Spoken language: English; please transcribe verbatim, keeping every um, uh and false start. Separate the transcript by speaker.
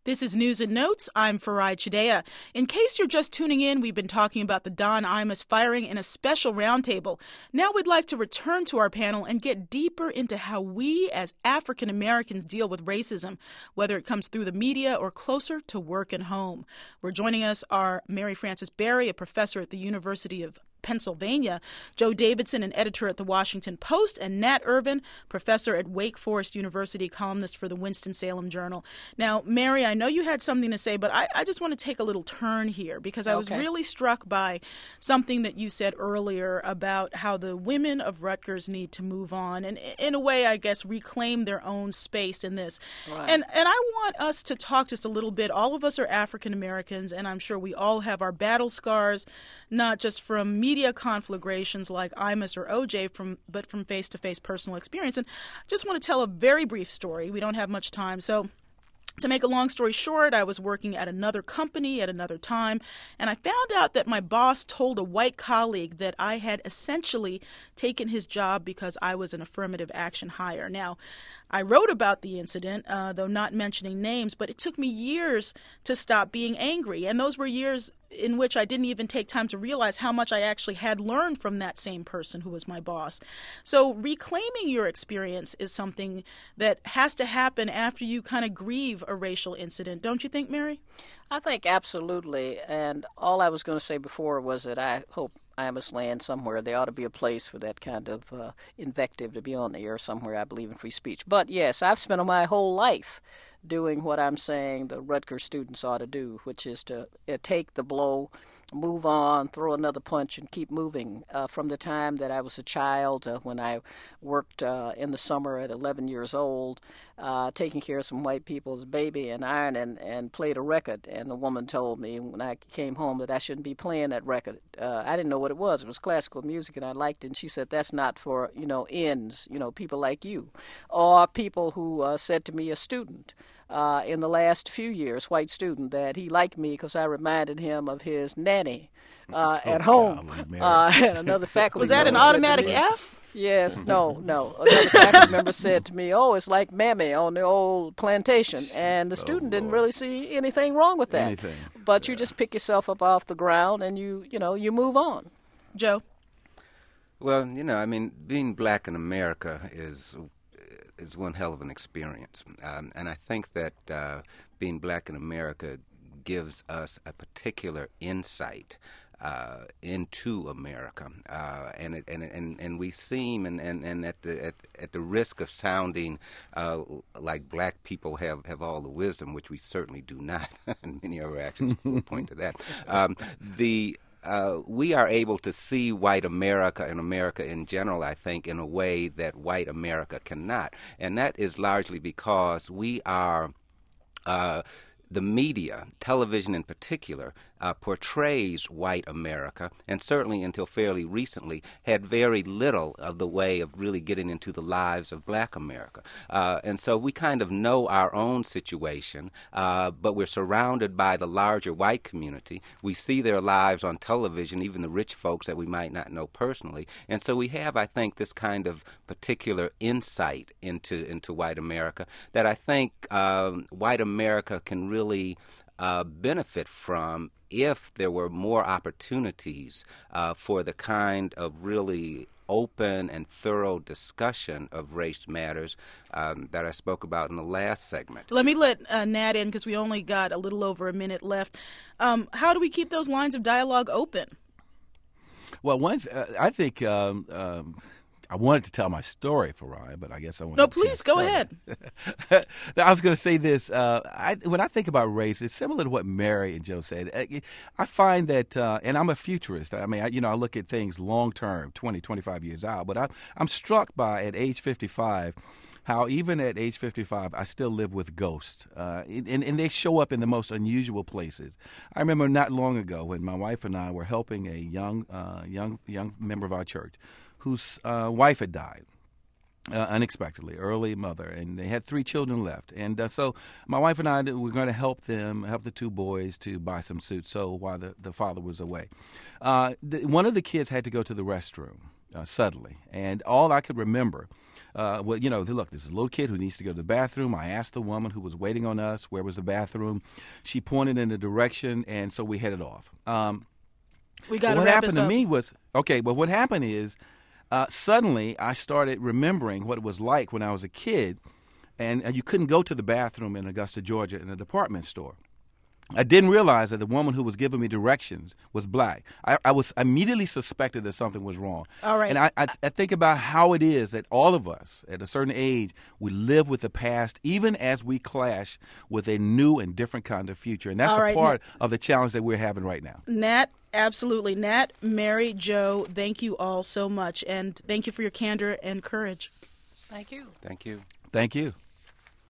Speaker 1: This is News and Notes. I'm Farai Chideya. In case you're just tuning in, we've been talking about the Don Imus firing in a special roundtable. Now we'd like to return to our panel and get deeper into how we as African Americans deal with racism, whether it comes through the media or closer to work and home. We're joining us are Mary Frances Berry, a professor at the University of Pennsylvania, Joe Davidson, an editor at the Washington Post, and Nat Irvin, professor at Wake Forest University, columnist for the Winston-Salem Journal. Now, Mary, I know you had something to say, but I, I just want to take a little turn here because I was
Speaker 2: Okay.
Speaker 1: really struck by something that you said earlier about how the women of Rutgers need to move on and, in a way, I guess, reclaim their own space in this.
Speaker 2: Right.
Speaker 1: And, and I want us to talk just a little bit. All of us are African Americans, and I'm sure we all have our battle scars, not just from media conflagrations like Imus or O J, from but from face-to-face personal experience. And I just want to tell a very brief story. We don't have much time. So to make a long story short, I was working at another company at another time, and I found out that my boss told a white colleague that I had essentially taken his job because I was an affirmative action hire. Now, I wrote about the incident, uh, though not mentioning names, but it took me years to stop being angry, and those were years in which I didn't even take time to realize how much I actually had learned from that same person who was my boss. So reclaiming your experience is something that has to happen after you kind of grieve a racial incident. Don't you think, Mary?
Speaker 2: I think absolutely. And all I was going to say before was that I hope Imus land somewhere. There ought to be a place for that kind of uh, invective to be on the air somewhere. I believe in free speech. But yes, I've spent my whole life doing what I'm saying the Rutgers students ought to do, which is to uh, take the blow, move on, throw another punch, and keep moving. Uh, from the time that I was a child, uh, when I worked uh, in the summer at eleven years old, uh, taking care of some white people's baby and ironing, and played a record. And the woman told me when I came home that I shouldn't be playing that record. Uh, I didn't know what it was. It was classical music, and I liked it. And she said, that's not for, you know, ends, you know, people like you. Or people who uh, said to me, a student, Uh, in the last few years, white student, that he liked me because I reminded him of his nanny uh,
Speaker 3: Oh,
Speaker 2: at home.
Speaker 3: golly,
Speaker 2: Uh, and another faculty
Speaker 1: Was that an
Speaker 2: member said to
Speaker 1: automatic
Speaker 2: me-
Speaker 1: F?
Speaker 2: Yes, no, no. Another faculty member said to me, oh, it's like Mammy on the old plantation. And the student didn't
Speaker 3: Lord.
Speaker 2: really see anything wrong with that.
Speaker 3: Anything,
Speaker 2: But you
Speaker 3: yeah.
Speaker 2: just pick yourself up off the ground and you, you know, you move on.
Speaker 1: Joe?
Speaker 4: Well, you know, I mean, being black in America is is one hell of an experience, um, and I think that uh, being black in America gives us a particular insight uh, into America, uh, and, it, and and and we seem and, and, and at the at, at the risk of sounding uh, like black people have, have all the wisdom, which we certainly do not, and many of our actions will point to that. Um, the Uh, we are able to see white America and America in general, I think, in a way that white America cannot. And that is largely because we are, uh, the media, television in particular, uh, portrays white America, and certainly until fairly recently had very little of the way of really getting into the lives of black America. Uh, and so we kind of know our own situation, uh, but we're surrounded by the larger white community. We see their lives on television, even the rich folks that we might not know personally. And so we have, I think, this kind of particular insight into, into white America that I think um, white America can really uh, benefit from if there were more opportunities uh, for the kind of really open and thorough discussion of race matters um, that I spoke about in the last segment.
Speaker 1: Let me let uh, Nat in because we only got a little over a minute left. Um, how do we keep those lines of dialogue open?
Speaker 3: Well, one, th- uh, I think um, um, I wanted to tell my story, Farai, but I guess I want.
Speaker 1: No, please go ahead.
Speaker 3: I was going to say this. Uh, I, when I think about race, it's similar to what Mary and Joe said. I, I find that, uh, and I'm a futurist. I mean, I, you know, I look at things long term, twenty, twenty-five years out. But I, I'm struck by at age fifty-five. How even at age fifty-five, I still live with ghosts, uh, and, and they show up in the most unusual places. I remember not long ago when my wife and I were helping a young, uh, young, young member of our church whose uh, wife had died uh, unexpectedly, early mother, and they had three children left. And uh, so my wife and I were going to help them, help the two boys to buy some suits so while the, the father was away. Uh, the, one of the kids had to go to the restroom uh, suddenly, and all I could remember Uh, well, you know, look, this is a little kid who needs to go to the bathroom. I asked the woman who was waiting on us where was the bathroom. She pointed in the direction, and so we headed off. Um,
Speaker 1: we got to
Speaker 3: what
Speaker 1: wrap
Speaker 3: happened
Speaker 1: this
Speaker 3: to
Speaker 1: up.
Speaker 3: me was okay. But what happened is uh, suddenly I started remembering what it was like when I was a kid, and, and you couldn't go to the bathroom in Augusta, Georgia, in a department store. I didn't realize that the woman who was giving me directions was black. I, I was immediately suspected that something was wrong.
Speaker 1: All right.
Speaker 3: And I, I, I think about how it is that all of us, at a certain age, we live with the past, even as we clash with a new and different kind of future. And that's
Speaker 1: All
Speaker 3: a
Speaker 1: right,
Speaker 3: part of the challenge that we're having right now.
Speaker 1: Nat, absolutely. Nat, Mary, Joe, thank you all so much. And thank you for your candor and courage.
Speaker 2: Thank you.
Speaker 4: Thank you.
Speaker 3: Thank you.